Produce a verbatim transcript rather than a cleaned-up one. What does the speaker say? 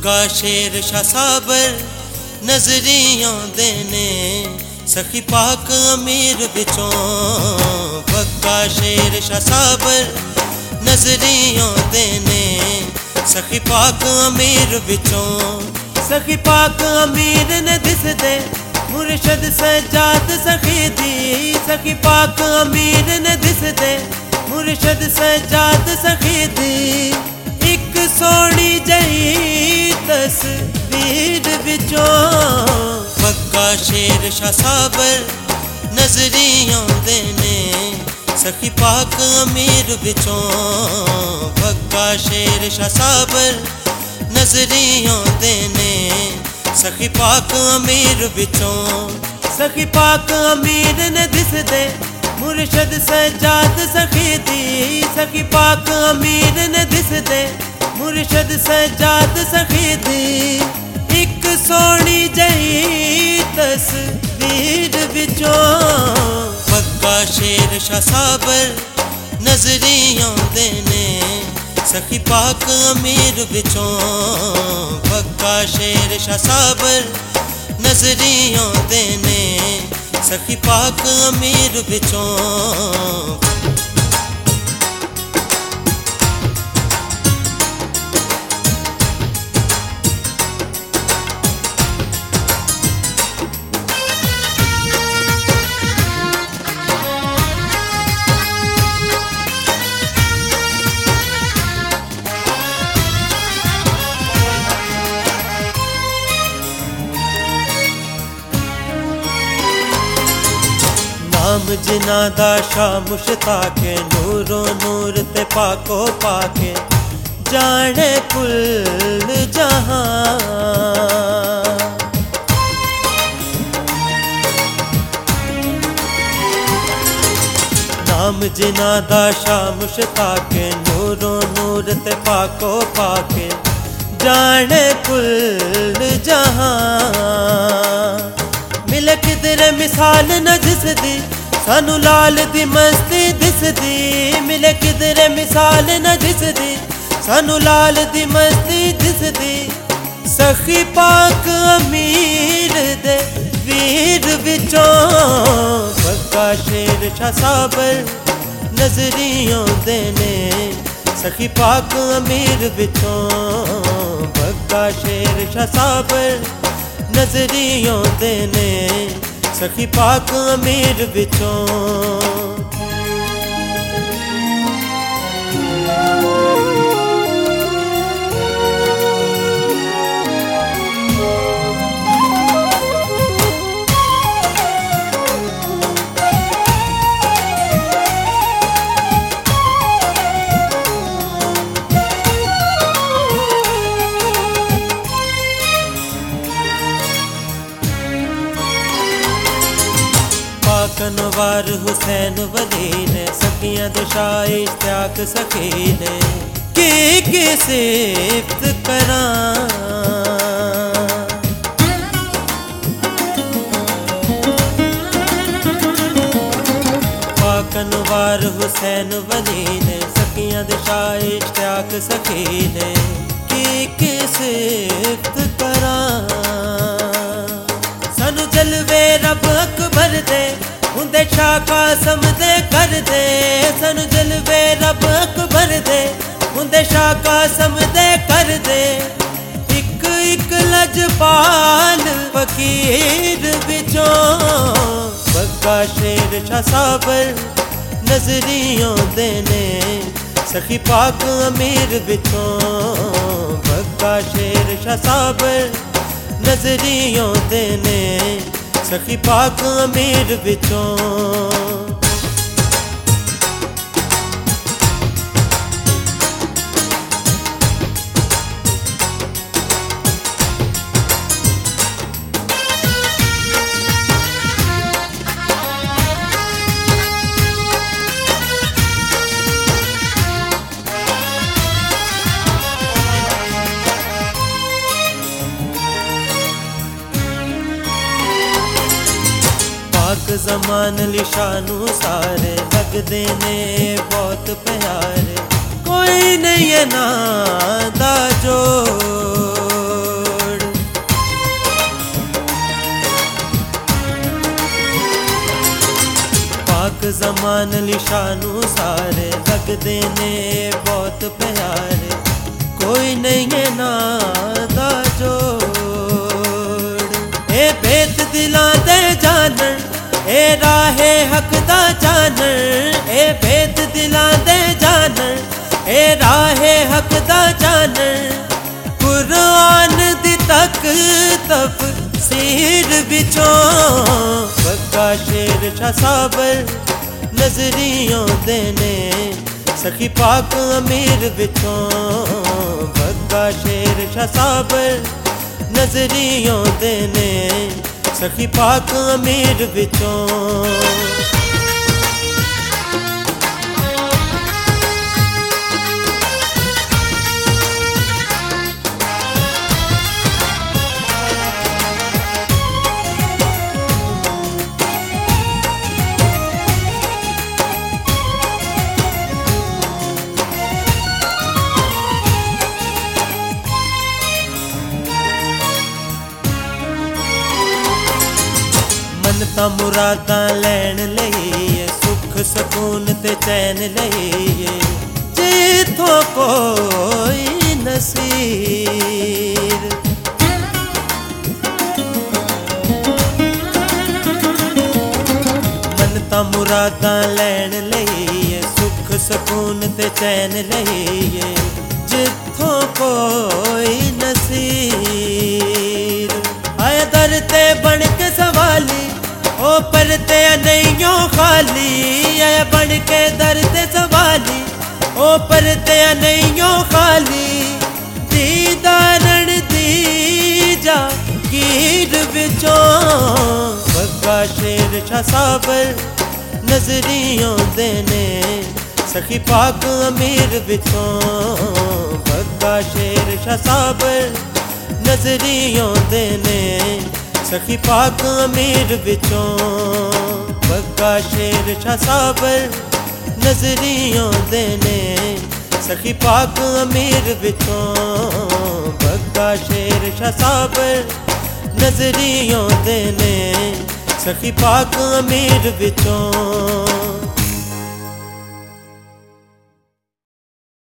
पक्का शेर शाह साबर नजरियों देने सखी पाक अमीर बिचों। पक्का शेर शाह साबर नजरियों देने सखी पाक अमीर बिचों। सखी पाक अमीर ने दिस दे मुर्शद सजाद सखी दी। सखी पाक अमीर ने दिस दे मुर्शद सजाद सखी दी। एक सोनी जही तस्वीर बिचों। पक्का शेर शाह साबर नजरियों देने सखी पाक अमीर बिचों। पक्का शेर शाह साबर नजरियों देने सखी पाक अमीर बिचों। सखी पाक अमीर ने दिस दे मुर्शद सजाद सखी दी। सखी पाक अमीर ने दिस दे मुर्शद सजाद सखी दी। एक सोनी जही तस्वीर बिचों। पक्का शेर शाह साबर नजरियों देने सखी पाक अमीर बिचों। पक्का शेर शाह साबर नजरियों देने सखी पाक अमीर बिचों। नाम जिना दा शाह मुश्ताके नूरो नूर ते पाको पाके जाने कुल जहां। नाम जिना दा शाह मुश्ताके नूरो नूर ते पाको पाके जाने कुल जहां। मिले किधरे मिसाल न जिसदी सानू लाल दी मस्ती दिसदी। मिले किधरे मिसाल न जिसदी सानू लाल दी मस्ती दिसदी। सखी पाक अमीर दे वीर बिचों। पक्का शेर शाह साबर नजरियों देने सखी पाक अमीर बिचों। पक्का शेर शाह साबर नजरियों देने सखी पाक अमीर बिचों। कनवार हुसैन वली ने सखियां दुशाए इश्तियाक सखी ने की की सिफ्त करां। कनवार हुसैन वली ने सखियां दुशाए इश्तियाक सखी ने की की सिफ्त करां। सानू जलवे रब अकबर दे हुंदे शाह कासम दे कर दे। सानू जलवे रब अकबर दे हुंदे शाह कासम दे कर दे। इक इक लजपाल फकीर बिचों। पक्का शेर शाह साबर नजरियों देने सखी पाक अमीर बिचों। पक्का शेर शाह साबर नजरियों देने सखी पाक अमीर बिचों। जमान लिशानू सारे लगदे ने बहुत प्यारे। कोई नहीं है ना दा जोड़। पाक जमान लिशानू सारे लगदे ने बहुत प्यारे, कोई नहीं है ना दा जोड़। ए बेत दिलां दे जानन, ए राहे हक दा जानन, ए बेत दिलां दे जानन, ए राहे हक दा जानन। कुरान दी तक तफसीर विचों बग्गा शेर शाह साबर नजरियों देने, सखी पाक अमीर विचों बग्गा शेर शाह साबर नजरियों देने, सखी पाक अमीर विचों। मनता मुरादा लैन लईए, सुख सकून ते चैन लईए, जिथों कोई नसीर। मनता मुरादा लैन लईए, सुख सकून ते चैन लईए, जिथों कोई नसीर। आया दर ते बन के सवाली, ओ परते नहीं खाली, आया बन के दर्द सवाली, ओ परते नहीं खाली। दीदारन दी जा गिर विचों बग्गा शेर शाह साबर नजरियों देने, सखी पाक अमीर विचों बग्गा शेर शाह साबर नजरियों देने, सखी पाक अमीर विचों बग्गा शेर शाह साबर नजरियों देने, सखी पाक अमीर विचों बग्गा शेर शाह साबर नजरियों देने, सखी पाक अमीर विचों।